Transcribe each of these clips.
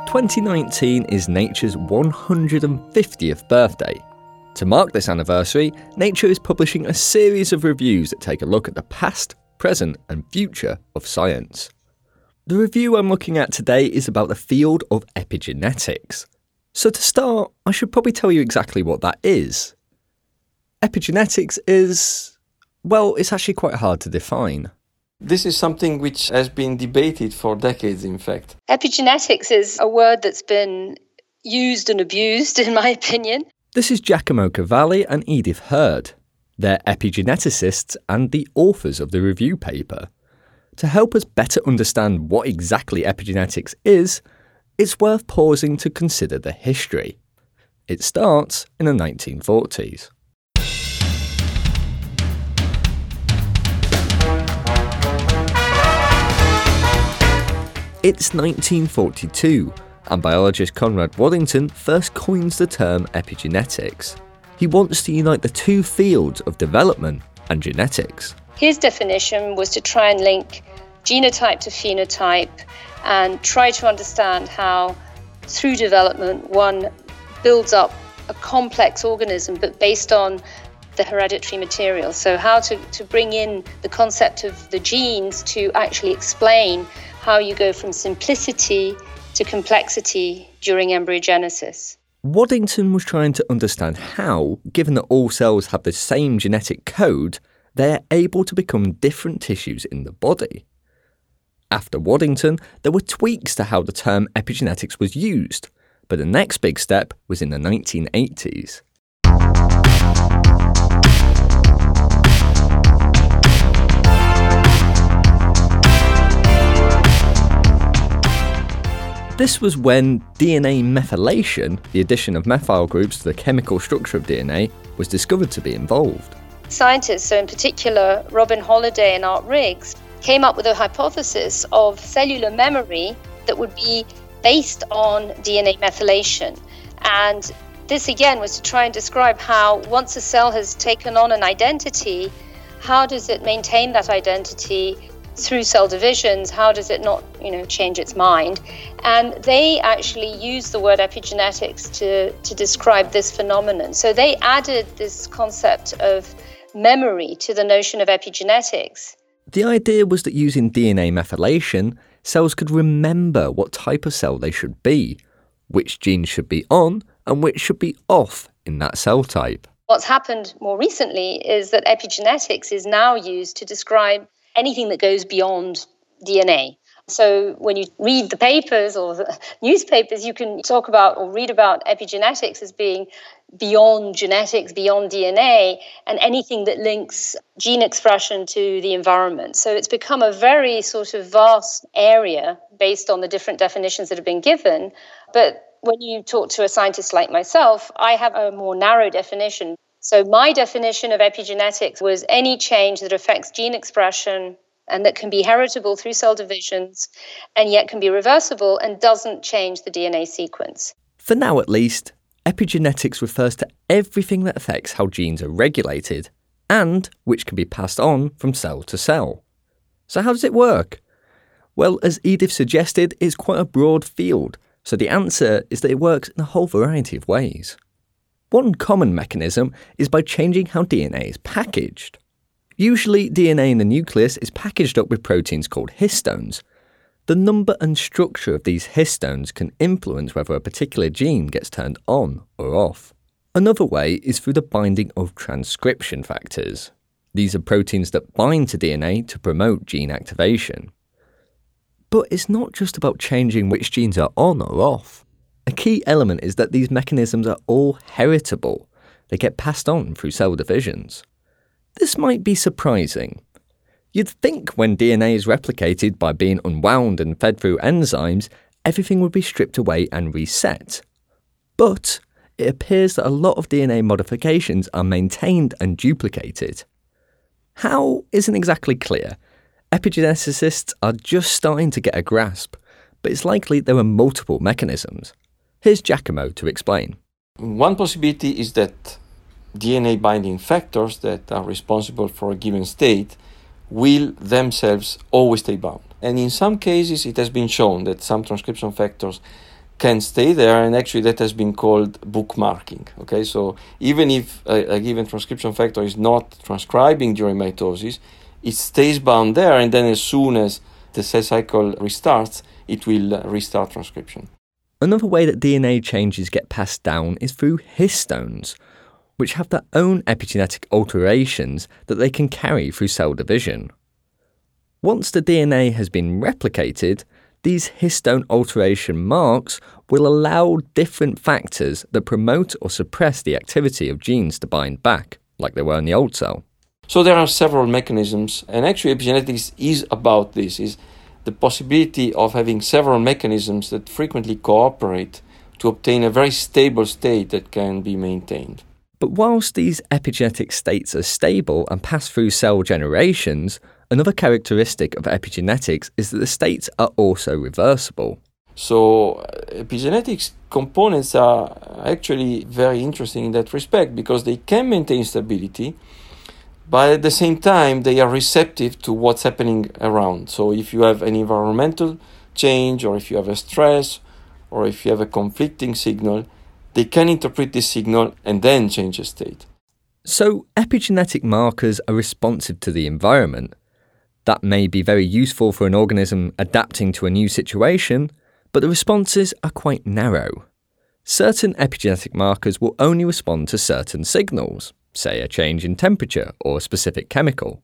2019 is Nature's 150th birthday. To mark this anniversary, Nature is publishing a series of reviews that take a look at the past, present and future of science. The review I'm looking at today is about the field of epigenetics. So to start, I should probably tell you exactly what that is. Epigenetics is, well, it's actually quite hard to define. This is something which has been debated for decades, in fact. Epigenetics is a word that's been used and abused, in my opinion. This is Giacomo Cavalli and Edith Hurd. They're epigeneticists and the authors of the review paper. To help us better understand what exactly epigenetics is, it's worth pausing to consider the history. It starts in the 1940s. It's 1942, and biologist Conrad Waddington first coins the term epigenetics. He wants to unite the two fields of development and genetics. His definition was to try and link genotype to phenotype and try to understand how, through development, one builds up a complex organism, but based on the hereditary material. So how to bring in the concept of the genes to actually explain how you go from simplicity to complexity during embryogenesis. Waddington was trying to understand how, given that all cells have the same genetic code, they are able to become different tissues in the body. After Waddington, there were tweaks to how the term epigenetics was used, but the next big step was in the 1980s. This was when DNA methylation, the addition of methyl groups to the chemical structure of DNA, was discovered to be involved. Scientists, so in particular Robin Holliday and Art Riggs, came up with a hypothesis of cellular memory that would be based on DNA methylation. And this again was to try and describe how once a cell has taken on an identity, how does it maintain that identity through cell divisions? How does it not, change its mind? And they actually used the word epigenetics to describe this phenomenon. So they added this concept of memory to the notion of epigenetics. The idea was that using DNA methylation, cells could remember what type of cell they should be, which genes should be on and which should be off in that cell type. What's happened more recently is that epigenetics is now used to describe anything that goes beyond DNA. So when you read the papers or the newspapers, you can talk about or read about epigenetics as being beyond genetics, beyond DNA, and anything that links gene expression to the environment. So it's become a very sort of vast area based on the different definitions that have been given. But when you talk to a scientist like myself, I have a more narrow definition. So my definition of epigenetics was any change that affects gene expression and that can be heritable through cell divisions and yet can be reversible and doesn't change the DNA sequence. For now at least, epigenetics refers to everything that affects how genes are regulated and which can be passed on from cell to cell. So how does it work? Well, as Edith suggested, it's quite a broad field, so the answer is that it works in a whole variety of ways. One common mechanism is by changing how DNA is packaged. Usually, DNA in the nucleus is packaged up with proteins called histones. The number and structure of these histones can influence whether a particular gene gets turned on or off. Another way is through the binding of transcription factors. These are proteins that bind to DNA to promote gene activation. But it's not just about changing which genes are on or off. A key element is that these mechanisms are all heritable. They get passed on through cell divisions. This might be surprising. You'd think when DNA is replicated by being unwound and fed through enzymes, everything would be stripped away and reset. But it appears that a lot of DNA modifications are maintained and duplicated. How isn't exactly clear. Epigeneticists are just starting to get a grasp, but it's likely there are multiple mechanisms. Here's Giacomo to explain. One possibility is that DNA binding factors that are responsible for a given state will themselves always stay bound. And in some cases, it has been shown that some transcription factors can stay there, and actually that has been called bookmarking. Okay, so even if a given transcription factor is not transcribing during mitosis, it stays bound there, and then as soon as the cell cycle restarts, it will restart transcription. Another way that DNA changes get passed down is through histones, which have their own epigenetic alterations that they can carry through cell division. Once the DNA has been replicated, these histone alteration marks will allow different factors that promote or suppress the activity of genes to bind back, like they were in the old cell. So there are several mechanisms, and actually epigenetics is about this, is the possibility of having several mechanisms that frequently cooperate to obtain a very stable state that can be maintained. But whilst these epigenetic states are stable and pass through cell generations, another characteristic of epigenetics is that the states are also reversible. So epigenetics components are actually very interesting in that respect because they can maintain stability, but at the same time they are receptive to what's happening around. So if you have an environmental change, or if you have a stress, or if you have a conflicting signal, they can interpret this signal and then change the state. So epigenetic markers are responsive to the environment. That may be very useful for an organism adapting to a new situation, but the responses are quite narrow. Certain epigenetic markers will only respond to certain signals, say a change in temperature or a specific chemical.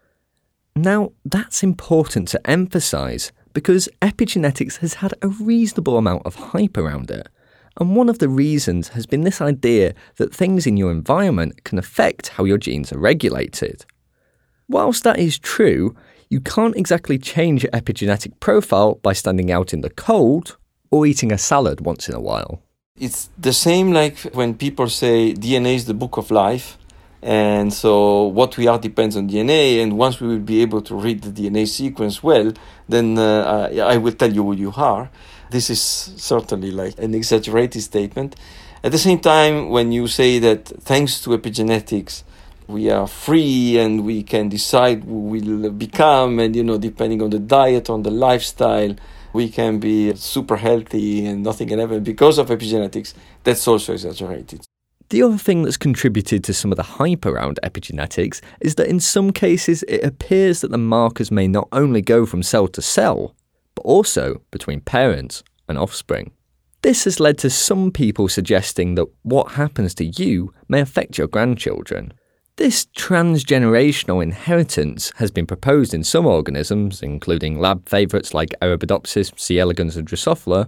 Now, that's important to emphasise because epigenetics has had a reasonable amount of hype around it. And one of the reasons has been this idea that things in your environment can affect how your genes are regulated. Whilst that is true, you can't exactly change your epigenetic profile by standing out in the cold or eating a salad once in a while. It's the same like when people say DNA is the book of life, and so what we are depends on DNA, and once we will be able to read the DNA sequence well, then I will tell you who you are. This is certainly like an exaggerated statement. At the same time, when you say that thanks to epigenetics, we are free and we can decide who we'll become, and depending on the diet, on the lifestyle, we can be super healthy and nothing can happen because of epigenetics, that's also exaggerated. The other thing that's contributed to some of the hype around epigenetics is that in some cases it appears that the markers may not only go from cell to cell, but also between parents and offspring. This has led to some people suggesting that what happens to you may affect your grandchildren. This transgenerational inheritance has been proposed in some organisms, including lab favourites like Arabidopsis, C. elegans and Drosophila,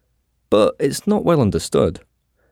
but it's not well understood.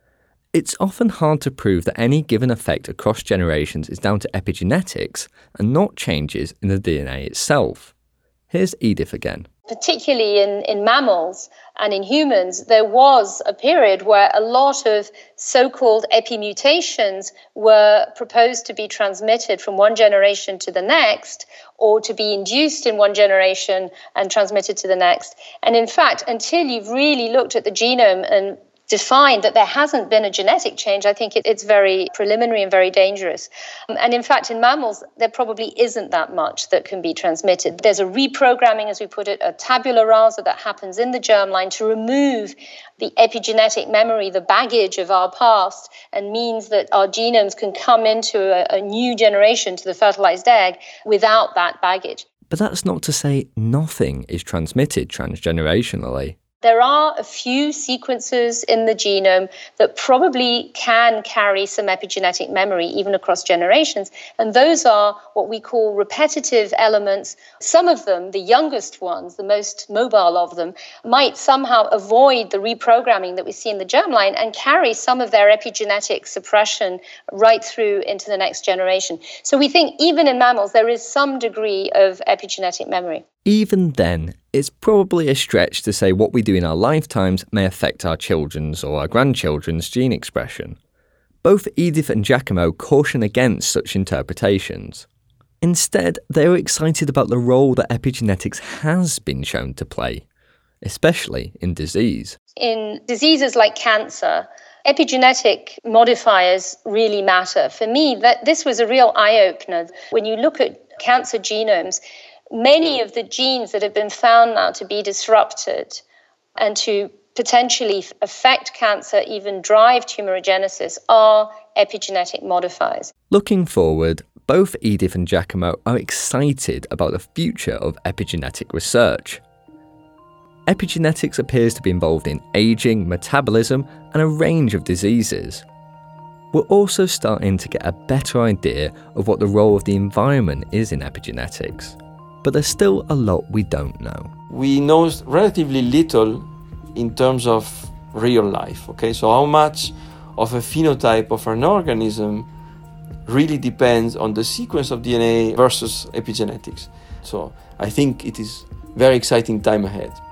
It's often hard to prove that any given effect across generations is down to epigenetics and not changes in the DNA itself. Here's Edith again. Particularly in mammals and in humans, there was a period where a lot of so-called epimutations were proposed to be transmitted from one generation to the next, or to be induced in one generation and transmitted to the next. And in fact, until you've really looked at the genome and defined that there hasn't been a genetic change, I think it's very preliminary and very dangerous. And in fact, in mammals, there probably isn't that much that can be transmitted. There's a reprogramming, as we put it, a tabula rasa that happens in the germline to remove the epigenetic memory, the baggage of our past, and means that our genomes can come into a new generation, to the fertilized egg, without that baggage. But that's not to say nothing is transmitted transgenerationally. There are a few sequences in the genome that probably can carry some epigenetic memory even across generations, and those are what we call repetitive elements. Some of them, the youngest ones, the most mobile of them, might somehow avoid the reprogramming that we see in the germline and carry some of their epigenetic suppression right through into the next generation. So we think even in mammals there is some degree of epigenetic memory. Even then, it's probably a stretch to say what we do in our lifetimes may affect our children's or our grandchildren's gene expression. Both Edith and Giacomo caution against such interpretations. Instead, they are excited about the role that epigenetics has been shown to play, especially in disease. In diseases like cancer, epigenetic modifiers really matter. For me, this was a real eye-opener. When you look at cancer genomes, many of the genes that have been found now to be disrupted and to potentially affect cancer, even drive tumorigenesis, are epigenetic modifiers. Looking forward, both Edith and Giacomo are excited about the future of epigenetic research. Epigenetics appears to be involved in aging, metabolism, and a range of diseases. We're also starting to get a better idea of what the role of the environment is in epigenetics, but there's still a lot we don't know. We know relatively little in terms of real life, okay? So how much of a phenotype of an organism really depends on the sequence of DNA versus epigenetics. So I think it is very exciting time ahead.